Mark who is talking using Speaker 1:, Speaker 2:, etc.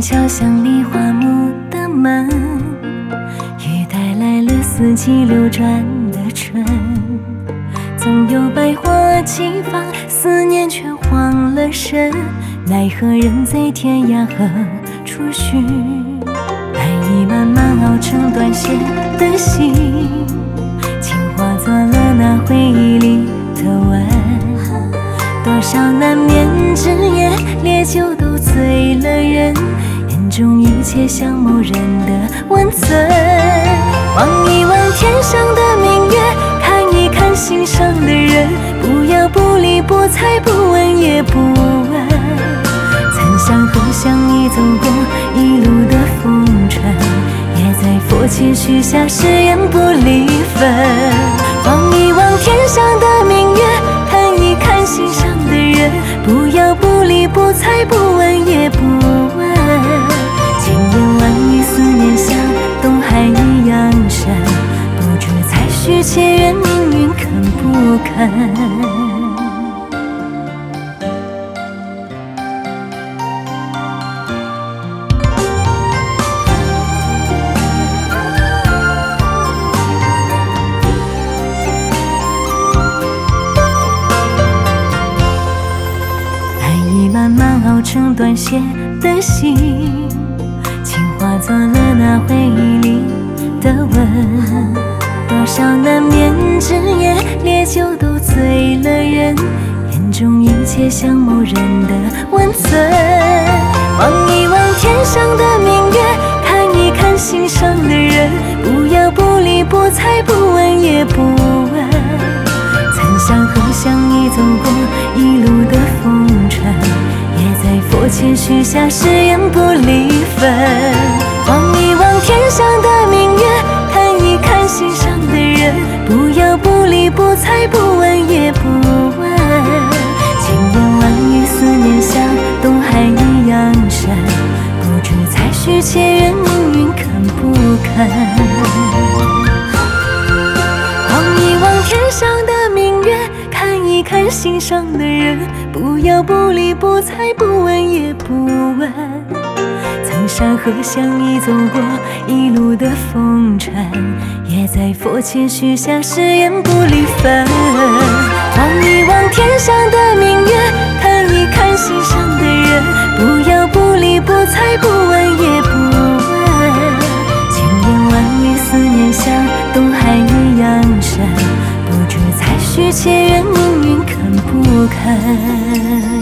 Speaker 1: 敲响梨花木的门，雨带来了四季流转的春。总有百花齐放，思念却慌了神，奈何人在天涯何处寻？爱已慢慢熬成断线的心，情化作了那回忆里的吻。多少难眠之夜，烈酒都醉了人，眼中一切像某人的温存。望一望天上的明月，看一看心上的人，不要不理不睬不问也不问。曾向和向你走过一路的风尘，也在佛前许下誓言不离分。望一望天上的明月，看一看心上的人，不要不理不睬不问也不问。千言万语思念像东海一样深，不知才须且愿命运肯不肯。慢慢熬成断线的心，情化作了那回忆里的吻。多少难眠之夜，烈酒都醉了人，眼中一切像某人的温存。望一望天上的明月，看一看心上的人，不要不理不睬不问也不问。曾向和向你走过一路的风尘，也在佛前许下誓言不离分。望一望天上的明月，看一看心上的人，不要不理不睬不问也不问。千言万语思念像东海一样深，不知才须且愿命运肯不肯。望一望天上的明月，看一看心上的人，不要不理不睬不问也不问。曾山河向你走过一路的风尘，也在佛前许下誓言不离分。望一望天上的明月，看一看心上的人，不要不理不睬不问也不问。千言万语思念像东海一样深，不知才须且愿命运肯不肯。